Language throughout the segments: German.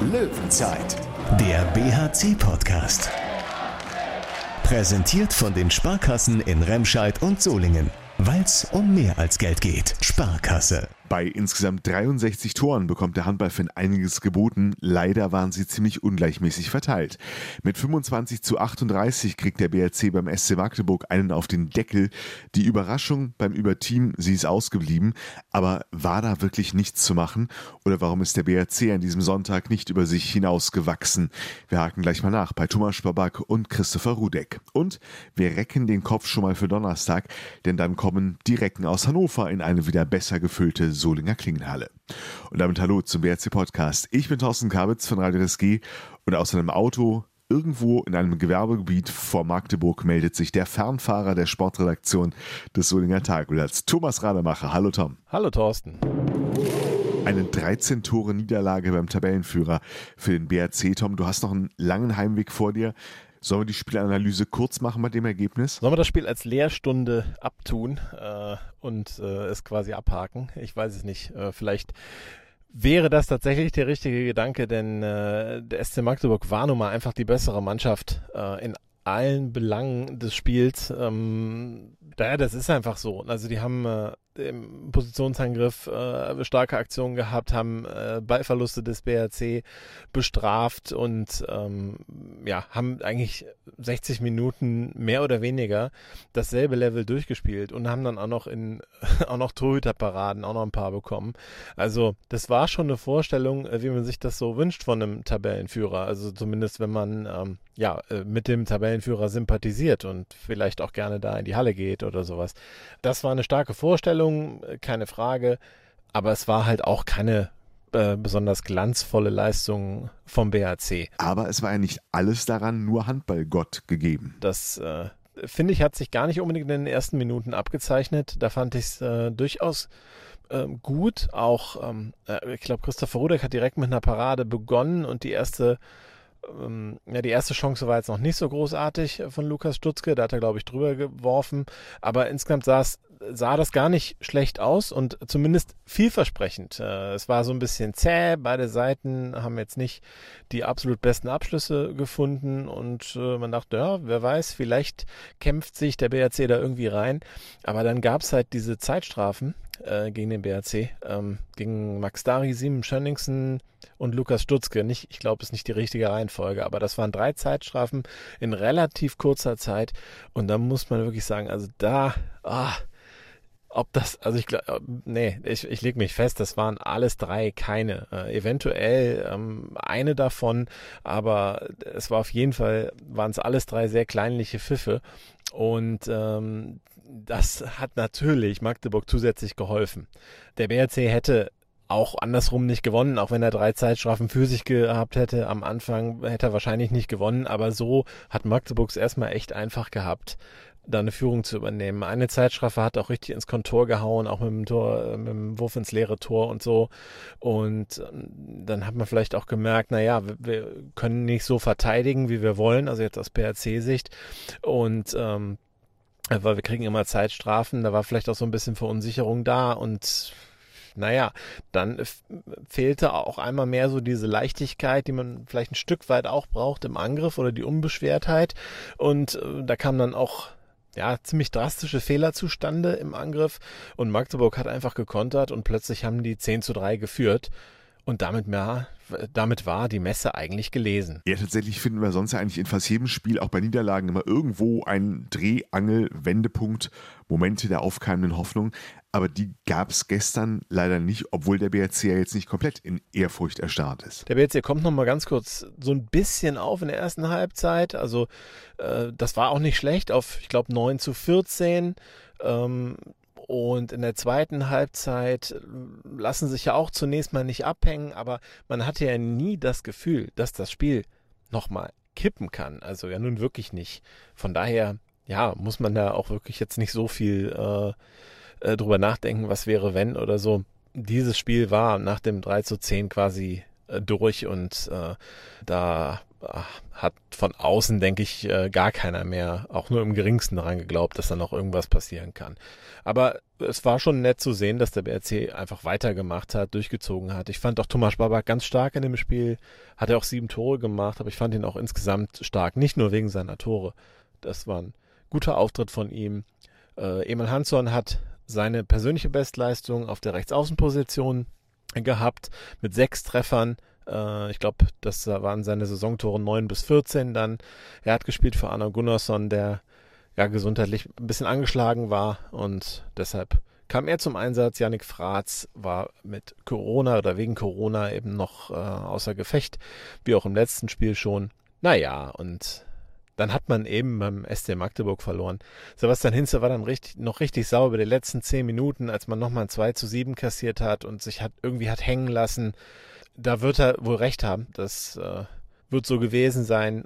Löwenzeit, der BHC-Podcast. Präsentiert von den Sparkassen in Remscheid und Solingen. Weil's um mehr als Geld geht. Sparkasse. Bei insgesamt 63 Toren bekommt der Handballfan einiges geboten. Leider waren sie ziemlich ungleichmäßig verteilt. Mit 25:38 kriegt der BRC beim SC Magdeburg einen auf den Deckel. Die Überraschung beim Überteam, sie ist ausgeblieben. Aber war da wirklich nichts zu machen? Oder warum ist der BRC an diesem Sonntag nicht über sich hinausgewachsen? Wir haken gleich mal nach bei Thomas Spabak und Christopher Rudek. Und wir recken den Kopf schon mal für Donnerstag, denn dann kommen die Recken aus Hannover in eine wieder besser gefüllte Solinger Klingenhalle. Und damit hallo zum BRC-Podcast. Ich bin Thorsten Kabitz von Radio RSG und aus einem Auto irgendwo in einem Gewerbegebiet vor Magdeburg meldet sich der Fernfahrer der Sportredaktion des Solinger Tagblatts, Thomas Rademacher. Hallo Tom. Hallo Thorsten. Eine 13-Tore-Niederlage beim Tabellenführer für den BRC. Tom, du hast noch einen langen Heimweg vor dir. Sollen wir die Spielanalyse kurz machen bei dem Ergebnis? Sollen wir das Spiel als Lehrstunde abtun und es quasi abhaken? Ich weiß es nicht. Vielleicht wäre das tatsächlich der richtige Gedanke, denn der SC Magdeburg war nun mal einfach die bessere Mannschaft in allen Belangen des Spiels. Das ist einfach so. Also die haben im Positionsangriff starke Aktionen gehabt, haben Ballverluste des BRC bestraft und haben eigentlich 60 Minuten mehr oder weniger dasselbe Level durchgespielt und haben dann auch noch Torhüterparaden, auch noch ein paar bekommen. Also das war schon eine Vorstellung, wie man sich das so wünscht von einem Tabellenführer. Also zumindest wenn man mit dem Tabellenführer sympathisiert und vielleicht auch gerne da in die Halle geht oder sowas. Das war eine starke Vorstellung, keine Frage, aber es war halt auch keine besonders glanzvolle Leistung vom BHC. Aber es war ja nicht alles daran nur Handballgott gegeben. Das finde ich, hat sich gar nicht unbedingt in den ersten Minuten abgezeichnet. Da fand ich es durchaus gut. Auch, ich glaube, Christopher Rudek hat direkt mit einer Parade begonnen und die erste Chance war jetzt noch nicht so großartig von Lukas Stutzke, da hat er, glaube ich, drüber geworfen, aber insgesamt sah das gar nicht schlecht aus und zumindest vielversprechend. Es war so ein bisschen zäh, beide Seiten haben jetzt nicht die absolut besten Abschlüsse gefunden und man dachte, ja, wer weiß, vielleicht kämpft sich der BRC da irgendwie rein, aber dann gab es halt diese Zeitstrafen gegen den BRC, gegen Max Dari, Simon Schönningsen und Lukas Stutzke. Ich glaube, es ist nicht die richtige Reihenfolge, aber das waren 3 Zeitstrafen in relativ kurzer Zeit und da muss man wirklich sagen, also ich lege mich fest, das waren alles 3 keine. Eventuell eine davon, aber es war auf jeden Fall, waren es alles 3 sehr kleinliche Pfiffe und das hat natürlich Magdeburg zusätzlich geholfen. Der BRC hätte auch andersrum nicht gewonnen, auch wenn er 3 Zeitstrafen für sich gehabt hätte. Am Anfang hätte er wahrscheinlich nicht gewonnen, aber so hat Magdeburg es erstmal echt einfach gehabt, da eine Führung zu übernehmen. Eine Zeitstrafe hat auch richtig ins Kontor gehauen, auch mit dem Wurf ins leere Tor und so. Und dann hat man vielleicht auch gemerkt, wir können nicht so verteidigen, wie wir wollen, also jetzt aus BRC-Sicht. Und weil wir kriegen immer Zeitstrafen, da war vielleicht auch so ein bisschen Verunsicherung da und dann fehlte auch einmal mehr so diese Leichtigkeit, die man vielleicht ein Stück weit auch braucht im Angriff oder die Unbeschwertheit und da kamen dann auch ziemlich drastische Fehler zustande im Angriff und Magdeburg hat einfach gekontert und plötzlich haben die 10:3 geführt und damit war die Messe eigentlich gelesen. Ja, tatsächlich finden wir sonst ja eigentlich in fast jedem Spiel, auch bei Niederlagen, immer irgendwo einen Dreh-Angel-Wendepunkt, Momente der aufkeimenden Hoffnung. Aber die gab es gestern leider nicht, obwohl der BRC ja jetzt nicht komplett in Ehrfurcht erstarrt ist. Der BRC kommt nochmal ganz kurz so ein bisschen auf in der ersten Halbzeit. Also das war auch nicht schlecht auf, ich glaube, 9:14. Und in der zweiten Halbzeit lassen sich ja auch zunächst mal nicht abhängen, aber man hatte ja nie das Gefühl, dass das Spiel nochmal kippen kann. Also ja nun wirklich nicht. Von daher, muss man da auch wirklich jetzt nicht so viel drüber nachdenken, was wäre wenn oder so. Dieses Spiel war nach dem 3:10 quasi durch und da hat von außen, denke ich, gar keiner mehr auch nur im geringsten daran geglaubt, dass da noch irgendwas passieren kann. Aber es war schon nett zu sehen, dass der BRC einfach weitergemacht hat, durchgezogen hat. Ich fand auch Tomáš Babák ganz stark in dem Spiel, hat er auch 7 Tore gemacht, aber ich fand ihn auch insgesamt stark, nicht nur wegen seiner Tore. Das war ein guter Auftritt von ihm. Emil Hansson hat seine persönliche Bestleistung auf der Rechtsaußenposition gehabt mit 6 Treffern. Ich glaube, das waren seine Saisontore 9 bis 14 dann. Er hat gespielt für Arnar Gunnarsson, der ja gesundheitlich ein bisschen angeschlagen war und deshalb kam er zum Einsatz. Yannick Fraatz war mit Corona oder wegen Corona eben noch außer Gefecht, wie auch im letzten Spiel schon. Naja, und dann hat man eben beim SC Magdeburg verloren. Sebastian Hinze war dann noch richtig sauer über die letzten 10 Minuten, als man nochmal ein 2:7 kassiert hat und sich irgendwie hat hängen lassen. Da wird er wohl recht haben. Das wird so gewesen sein.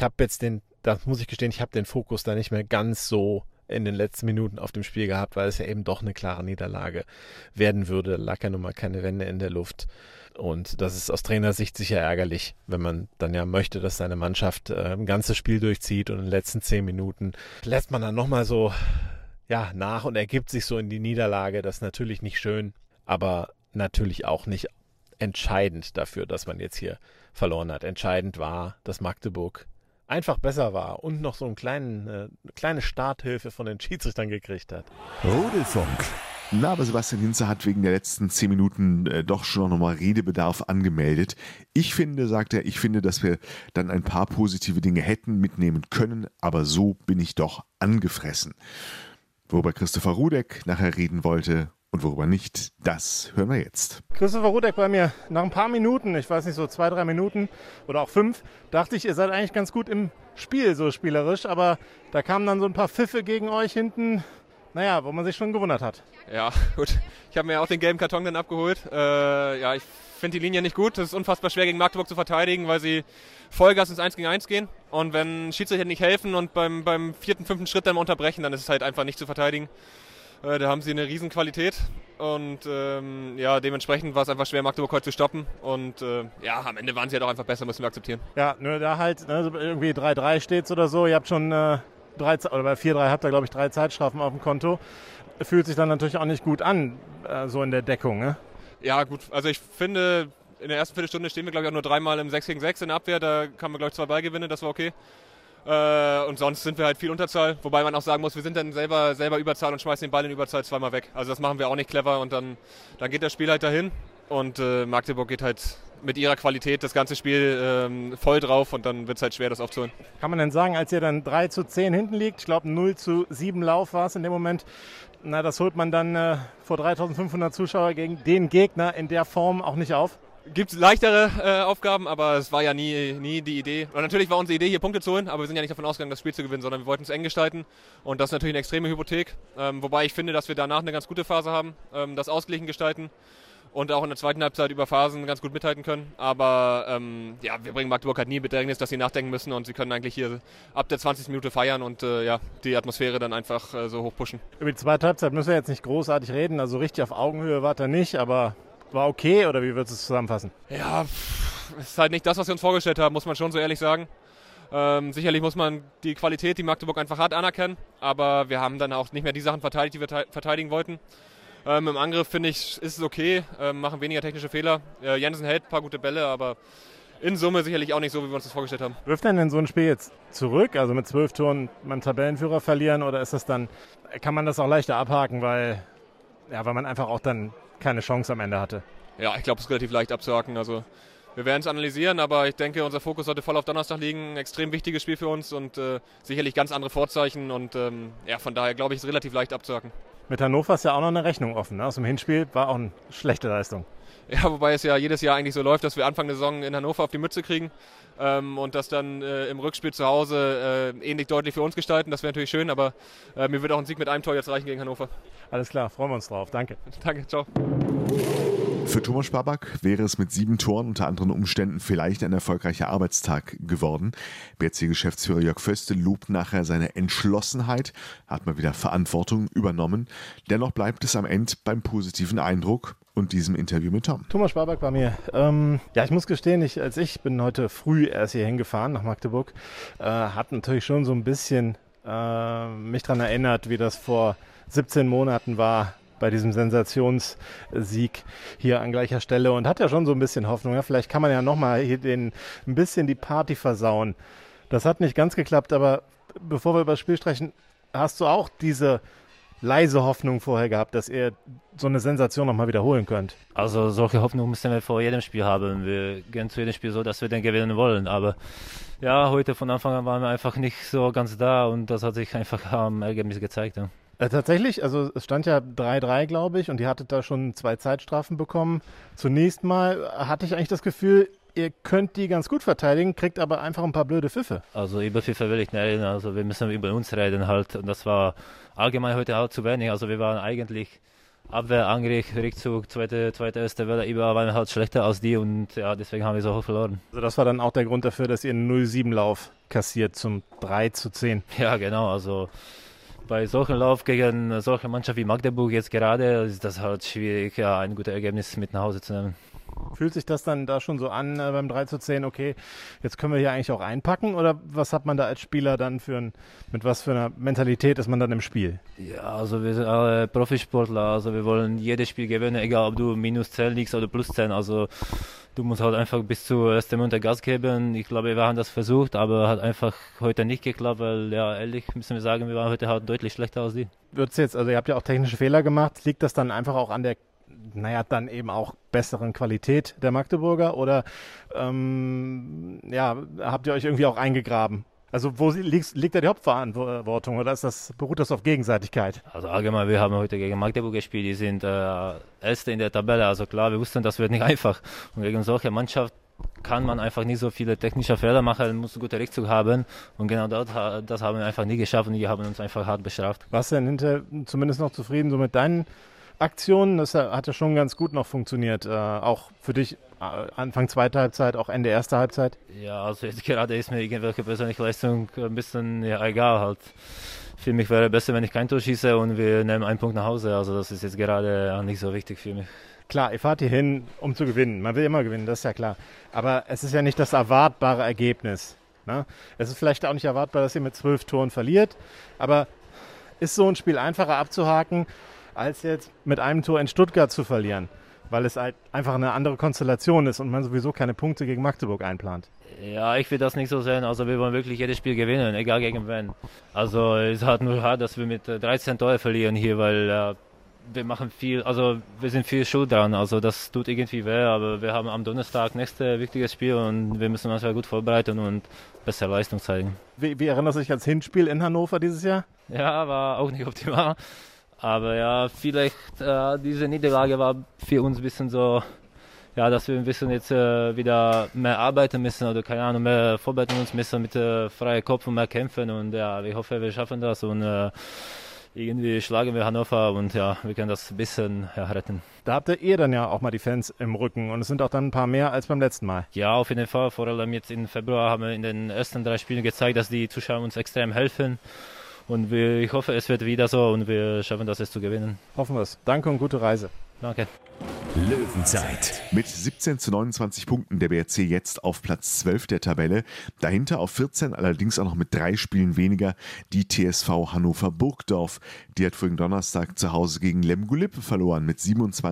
Das muss ich gestehen, ich habe den Fokus da nicht mehr ganz so in den letzten Minuten auf dem Spiel gehabt, weil es ja eben doch eine klare Niederlage werden würde. Da lag ja nun mal keine Wende in der Luft. Und das ist aus Trainersicht sicher ärgerlich, wenn man dann ja möchte, dass seine Mannschaft ein ganzes Spiel durchzieht und in den letzten 10 Minuten lässt man dann nochmal so nach und ergibt sich so in die Niederlage. Das ist natürlich nicht schön, aber natürlich auch nicht entscheidend dafür, dass man jetzt hier verloren hat. Entscheidend war, dass Magdeburg einfach besser war und noch so eine kleine Starthilfe von den Schiedsrichtern gekriegt hat. Rudelfunk. Na, aber Sebastian Hinze hat wegen der letzten 10 Minuten doch schon nochmal Redebedarf angemeldet. Ich finde, sagt er, dass wir dann ein paar positive Dinge hätten mitnehmen können, aber so bin ich doch angefressen. Worüber Christopher Rudek nachher reden wollte und worüber nicht, das hören wir jetzt. Christopher Rudek bei mir. Nach ein paar Minuten, ich weiß nicht, so 2-3 Minuten oder auch 5, dachte ich, ihr seid eigentlich ganz gut im Spiel, so spielerisch. Aber da kamen dann so ein paar Pfiffe gegen euch hinten, wo man sich schon gewundert hat. Ja, gut. Ich habe mir auch den gelben Karton dann abgeholt. Ich finde die Linie nicht gut. Es ist unfassbar schwer gegen Magdeburg zu verteidigen, weil sie Vollgas ins 1 gegen 1 gehen. Und wenn Schiedsrichter nicht helfen und beim 4., 5. Schritt dann mal unterbrechen, dann ist es halt einfach nicht zu verteidigen. Da haben sie eine riesen Qualität und dementsprechend war es einfach schwer, Magdeburg heute zu stoppen. Und am Ende waren sie halt auch einfach besser, müssen wir akzeptieren. Ja, nur da halt irgendwie 3-3 steht's oder so. Ihr habt schon bei 4-3 habt ihr, glaube ich, 3 Zeitstrafen auf dem Konto. Fühlt sich dann natürlich auch nicht gut an, so in der Deckung, ne? Ja, gut. Also ich finde, in der ersten Viertelstunde stehen wir, glaube ich, auch nur 3-mal im 6 gegen 6 in der Abwehr. Da kamen wir, glaube ich, 2 Ballgewinne, das war okay. Und sonst sind wir halt viel Unterzahl, wobei man auch sagen muss, wir sind dann selber Überzahl und schmeißen den Ball in Überzahl 2-mal weg. Also das machen wir auch nicht clever und dann geht das Spiel halt dahin und Magdeburg geht halt mit ihrer Qualität das ganze Spiel voll drauf und dann wird es halt schwer, das aufzuholen. Kann man denn sagen, als ihr dann 3:10 hinten liegt, ich glaube 0:7 Lauf war es in dem Moment, das holt man dann vor 3.500 Zuschauer gegen den Gegner in der Form auch nicht auf? Gibt es leichtere Aufgaben, aber es war ja nie die Idee. Und natürlich war unsere Idee, hier Punkte zu holen, aber wir sind ja nicht davon ausgegangen, das Spiel zu gewinnen, sondern wir wollten es eng gestalten. Und das ist natürlich eine extreme Hypothek. Wobei ich finde, dass wir danach eine ganz gute Phase haben, das ausgeglichen gestalten und auch in der zweiten Halbzeit über Phasen ganz gut mithalten können. Aber wir bringen Magdeburg halt nie in Bedrängnis, dass sie nachdenken müssen und sie können eigentlich hier ab der 20. Minute feiern und die Atmosphäre dann einfach so hoch pushen. Über die zweite Halbzeit müssen wir jetzt nicht großartig reden, also richtig auf Augenhöhe war er nicht, aber war okay, oder wie würdest du es zusammenfassen? Ja, es ist halt nicht das, was wir uns vorgestellt haben, muss man schon so ehrlich sagen. Sicherlich muss man die Qualität, die Magdeburg einfach hat, anerkennen, aber wir haben dann auch nicht mehr die Sachen verteidigt, die wir verteidigen wollten. Im Angriff, finde ich, ist es okay, machen weniger technische Fehler. Jensen hält ein paar gute Bälle, aber in Summe sicherlich auch nicht so, wie wir uns das vorgestellt haben. Wirft denn so ein Spiel jetzt zurück, also mit 12 Toren beim Tabellenführer verlieren, oder ist das dann, kann man das auch leichter abhaken, weil man einfach auch dann keine Chance am Ende hatte? Ja, ich glaube, es ist relativ leicht abzuhaken. Also wir werden es analysieren, aber ich denke, unser Fokus sollte voll auf Donnerstag liegen. Ein extrem wichtiges Spiel für uns und sicherlich ganz andere Vorzeichen. Und von daher glaube ich, ist es relativ leicht abzuhaken. Mit Hannover ist ja auch noch eine Rechnung offen. Ne? Aus dem Hinspiel war auch eine schlechte Leistung. Ja, wobei es ja jedes Jahr eigentlich so läuft, dass wir Anfang der Saison in Hannover auf die Mütze kriegen und das dann im Rückspiel zu Hause ähnlich deutlich für uns gestalten. Das wäre natürlich schön, aber mir wird auch ein Sieg mit einem Tor jetzt reichen gegen Hannover. Alles klar, freuen wir uns drauf. Danke. Danke, ciao. Für Tomáš Babák wäre es mit 7 Toren unter anderen Umständen vielleicht ein erfolgreicher Arbeitstag geworden. BRC-Geschäftsführer Jörg Föste lobt nachher seine Entschlossenheit, hat mal wieder Verantwortung übernommen. Dennoch bleibt es am Ende beim positiven Eindruck und diesem Interview mit Tom. Thomas Sparback bei mir. Ja, ich muss gestehen, ich bin heute früh erst hier hingefahren nach Magdeburg, hat natürlich schon so ein bisschen mich daran erinnert, wie das vor 17 Monaten war bei diesem Sensationssieg hier an gleicher Stelle und hat ja schon so ein bisschen Hoffnung. Ja, vielleicht kann man ja nochmal hier ein bisschen die Party versauen. Das hat nicht ganz geklappt, aber bevor wir über das Spiel sprechen, hast du auch diese leise Hoffnung vorher gehabt, dass ihr so eine Sensation nochmal wiederholen könnt? Also solche Hoffnung müssen wir vor jedem Spiel haben. Wir gehen zu jedem Spiel so, dass wir den gewinnen wollen. Aber ja, heute von Anfang an waren wir einfach nicht so ganz da und das hat sich einfach am Ergebnis gezeigt. Ja. Tatsächlich, also es stand ja 3-3, glaube ich, und ihr hattet da schon 2 Zeitstrafen bekommen. Zunächst mal hatte ich eigentlich das Gefühl, ihr könnt die ganz gut verteidigen, kriegt aber einfach ein paar blöde Pfiffe. Also über Pfiffe will ich nicht reden, also wir müssen über uns reden halt. Und das war allgemein heute halt zu wenig. Also wir waren eigentlich Abwehr, Angriff, Rückzug, zweite, erste Welle, überall waren wir halt schlechter als die und ja, deswegen haben wir so hoch verloren. Also das war dann auch der Grund dafür, dass ihr einen 0-7-Lauf kassiert zum 3-10. Ja, genau, also bei solchen Lauf gegen solche Mannschaft wie Magdeburg jetzt gerade ist das halt schwierig, ja, ein gutes Ergebnis mit nach Hause zu nehmen. Fühlt sich das dann da schon so an beim 3-10, okay, jetzt können wir hier eigentlich auch einpacken oder was hat man da als Spieler dann mit was für einer Mentalität ist man dann im Spiel? Ja, also wir sind alle Profisportler, also wir wollen jedes Spiel gewinnen, egal ob du -10 liegst oder +10, also du musst halt einfach bis zur ersten Minute Gas geben. Ich glaube, wir haben das versucht, aber hat einfach heute nicht geklappt, weil ja, ehrlich müssen wir sagen, wir waren heute halt deutlich schlechter als die. Also ihr habt ja auch technische Fehler gemacht, liegt das dann einfach auch an der dann eben auch besseren Qualität der Magdeburger oder habt ihr euch irgendwie auch eingegraben? Also wo liegt da die Hauptverantwortung oder beruht das auf Gegenseitigkeit? Also allgemein, wir haben heute gegen Magdeburg gespielt, die sind Erste in der Tabelle, also klar, wir wussten, das wird nicht einfach. Und gegen solche Mannschaft kann man einfach nicht so viele technische Fehler machen, muss einen guten Rückzug haben und genau das haben wir einfach nie geschafft und die haben uns einfach hart bestraft. Warst du denn hinterher zumindest noch zufrieden so mit deinen Aktionen? Das hat ja schon ganz gut noch funktioniert, auch für dich Anfang zweite Halbzeit, auch Ende erste Halbzeit? Ja, also jetzt gerade ist mir irgendwelche persönliche Leistung ein bisschen egal halt. Für mich wäre es besser, wenn ich kein Tor schieße und wir nehmen einen Punkt nach Hause, also das ist jetzt gerade nicht so wichtig für mich. Klar, ihr fahrt hier hin, um zu gewinnen. Man will immer gewinnen, das ist ja klar. Aber es ist ja nicht das erwartbare Ergebnis. Ne? Es ist vielleicht auch nicht erwartbar, dass ihr mit 12 Toren verliert, aber ist so ein Spiel einfacher abzuhaken, als jetzt mit einem Tor in Stuttgart zu verlieren, weil es halt einfach eine andere Konstellation ist und man sowieso keine Punkte gegen Magdeburg einplant. Ja, ich will das nicht so sehen. Also wir wollen wirklich jedes Spiel gewinnen, egal gegen wen. Also es ist halt nur hart, dass wir mit 13 Tore verlieren hier, weil wir machen viel, also wir sind viel schuld dran. Also das tut irgendwie weh, aber wir haben am Donnerstag nächstes wichtiges Spiel und wir müssen uns gut vorbereiten und bessere Leistung zeigen. Wie erinnerst du dich ans Hinspiel in Hannover dieses Jahr? Ja, war auch nicht optimal. Aber ja, vielleicht diese Niederlage war für uns ein bisschen so, ja, dass wir ein bisschen jetzt wieder mehr arbeiten müssen oder keine Ahnung, mehr vorbereiten uns müssen mit freiem Kopf und mehr kämpfen und ja, ich hoffe, wir schaffen das und irgendwie schlagen wir Hannover und ja, wir können das ein bisschen retten. Da habt ihr dann ja auch mal die Fans im Rücken und es sind auch dann ein paar mehr als beim letzten Mal. Ja, auf jeden Fall, vor allem jetzt im Februar haben wir in den ersten 3 Spielen gezeigt, dass die Zuschauer uns extrem helfen. Und ich hoffe, es wird wieder so und wir schaffen das jetzt zu gewinnen. Hoffen wir es. Danke und gute Reise. Danke. Löwenzeit. Mit 17-29 Punkten der BRC jetzt auf Platz 12 der Tabelle. Dahinter auf 14, allerdings auch noch mit 3 Spielen weniger, die TSV Hannover Burgdorf. Die hat vorigen Donnerstag zu Hause gegen Lemgo-Lippe verloren mit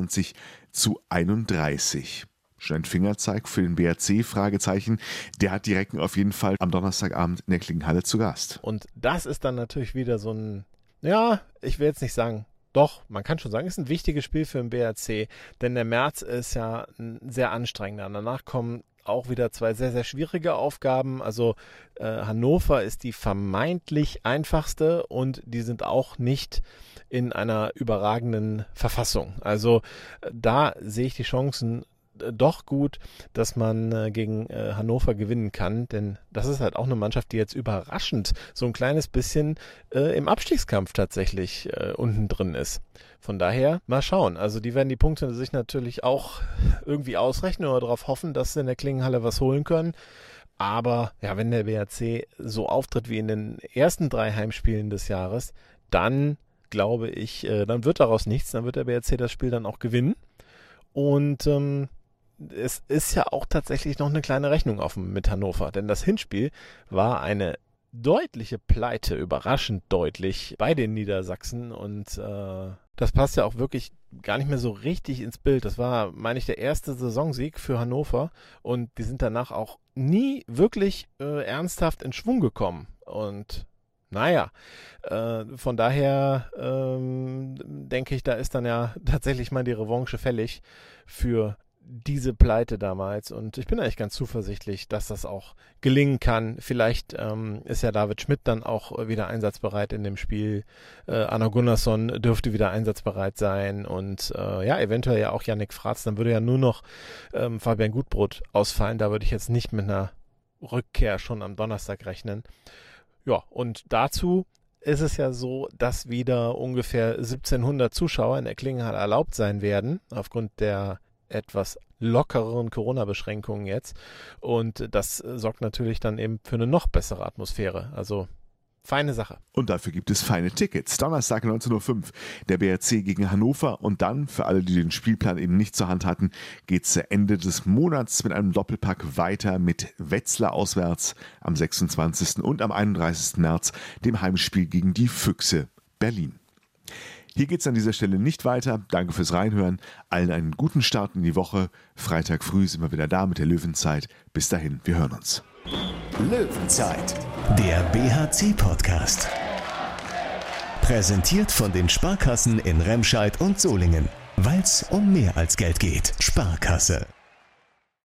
27-31. Schon ein Fingerzeig für den BRC, Fragezeichen. Der hat die Recken auf jeden Fall am Donnerstagabend in der Klingenhalle zu Gast. Und das ist dann natürlich wieder so ein, ja, ich will jetzt nicht sagen, doch, man kann schon sagen, es ist ein wichtiges Spiel für den BRC, denn der März ist ja ein sehr anstrengender. Danach kommen auch wieder 2 sehr, sehr schwierige Aufgaben. Also Hannover ist die vermeintlich einfachste und die sind auch nicht in einer überragenden Verfassung. Also da sehe ich die Chancen doch gut, dass man gegen Hannover gewinnen kann, denn das ist halt auch eine Mannschaft, die jetzt überraschend so ein kleines bisschen im Abstiegskampf tatsächlich unten drin ist. Von daher mal schauen. Also die werden die Punkte sich natürlich auch irgendwie ausrechnen oder darauf hoffen, dass sie in der Klingenhalle was holen können. Aber ja, wenn der BRC so auftritt wie in den ersten 3 Heimspielen des Jahres, dann glaube ich, dann wird daraus nichts, dann wird der BRC das Spiel dann auch gewinnen. Und es ist ja auch tatsächlich noch eine kleine Rechnung offen mit Hannover, denn das Hinspiel war eine deutliche Pleite, überraschend deutlich bei den Niedersachsen und das passt ja auch wirklich gar nicht mehr so richtig ins Bild. Das war, meine ich, der erste Saisonsieg für Hannover und die sind danach auch nie wirklich ernsthaft in Schwung gekommen und naja, von daher denke ich, da ist dann ja tatsächlich mal die Revanche fällig für diese Pleite damals und ich bin eigentlich ganz zuversichtlich, dass das auch gelingen kann. Vielleicht ist ja David Schmidt dann auch wieder einsatzbereit in dem Spiel. Anna Gunnarsson dürfte wieder einsatzbereit sein und ja, eventuell ja auch Yannick Fratz. Dann würde ja nur noch Fabian Gutbrot ausfallen. Da würde ich jetzt nicht mit einer Rückkehr schon am Donnerstag rechnen. Ja, und dazu ist es ja so, dass wieder ungefähr 1700 Zuschauer in der Klingenhalle erlaubt sein werden, aufgrund der etwas lockereren Corona-Beschränkungen jetzt. Und das sorgt natürlich dann eben für eine noch bessere Atmosphäre. Also feine Sache. Und dafür gibt es feine Tickets. Donnerstag 19.05 Uhr der BRC gegen Hannover und dann, für alle, die den Spielplan eben nicht zur Hand hatten, geht es Ende des Monats mit einem Doppelpack weiter mit Wetzlar auswärts am 26. und am 31. März dem Heimspiel gegen die Füchse Berlin. Hier geht es an dieser Stelle nicht weiter. Danke fürs Reinhören. Allen einen guten Start in die Woche. Freitag früh sind wir wieder da mit der Löwenzeit. Bis dahin, wir hören uns. Löwenzeit, der BHC-Podcast. Präsentiert von den Sparkassen in Remscheid und Solingen. Weil's um mehr als Geld geht. Sparkasse.